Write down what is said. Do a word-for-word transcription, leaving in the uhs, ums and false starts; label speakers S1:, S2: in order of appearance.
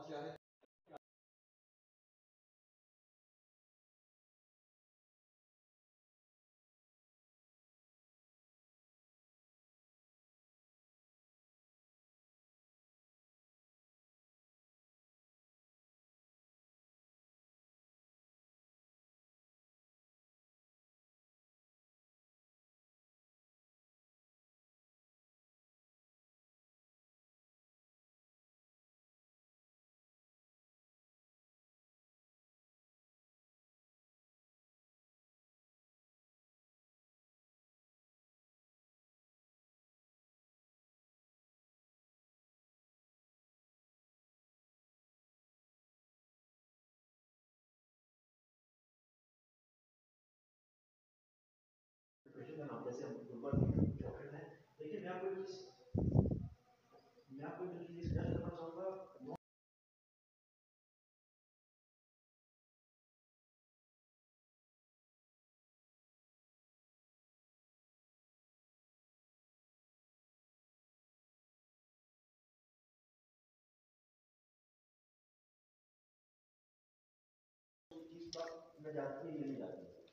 S1: क्या है जैसे हम ऊपर चॉकलेट है लेकिन मैं आपको एक चीज मैं आपको जो चीज सजेस्ट करना चाहूंगा चीज पर मैं जाती है ये नहीं जाती